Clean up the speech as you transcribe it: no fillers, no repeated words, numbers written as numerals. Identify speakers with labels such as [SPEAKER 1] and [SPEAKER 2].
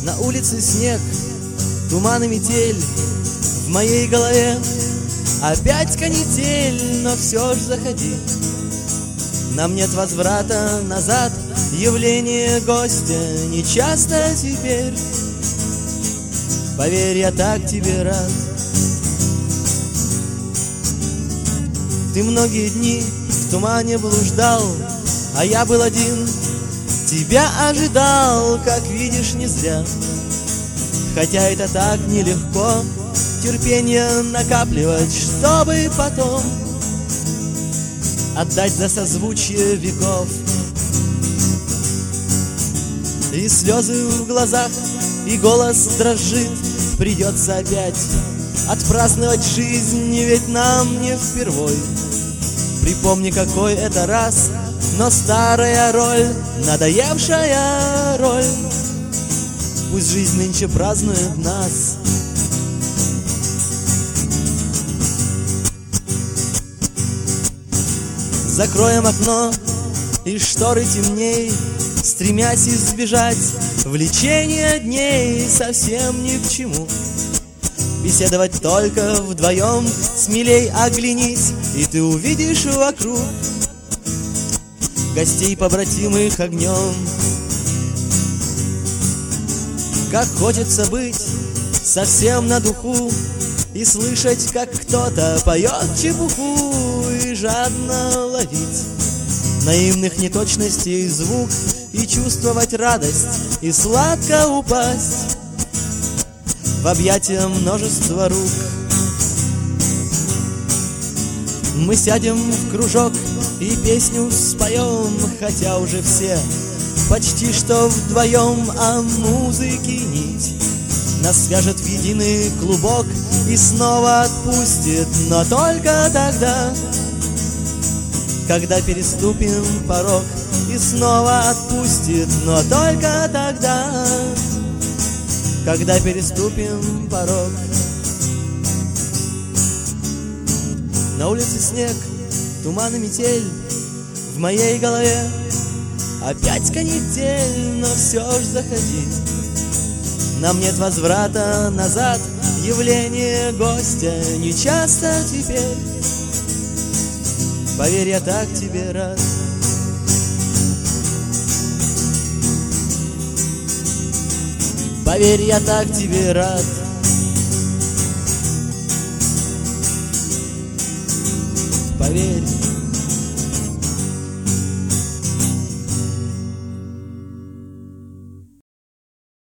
[SPEAKER 1] На улице снег, туман и метель, в моей голове опять канитель, но все ж заходи. Нам нет возврата назад, явление гостя нечасто теперь. Поверь, я так тебе рад. Ты многие дни в тумане блуждал, а я был один, тебя ожидал, как видишь, не зря. Хотя это так нелегко, терпение накапливать, чтобы потом отдать за созвучие веков. И слезы в глазах, и голос дрожит, придется опять отпраздновать жизнь, ведь нам не впервой. Припомни, какой это раз, но старая роль, надоевшая роль. Пусть жизнь нынче празднует нас. Закроем окно, и шторы темней, стремясь избежать влечения дней совсем ни к чему. Беседовать только вдвоем, смелей оглянись, и ты увидишь вокруг гостей, побратимых огнем. Как хочется быть совсем на духу и слышать, как кто-то поет чепуху, и жадно ловить наивных неточностей звук, и чувствовать радость, и сладко упасть в объятия множества рук. Мы сядем в кружок и песню споем, хотя уже все почти что вдвоем, а музыки нить нас свяжет в единый клубок и снова отпустит, но только тогда, когда переступим порог. И снова отпустит, но только тогда, когда переступим порог. На улице снег, туман и метель, в моей голове опять канитель, но все ж заходи. Нам нет возврата назад, явление гостя нечасто теперь. Поверь, я так тебе рад. Поверь, я так тебе рад. Поверь.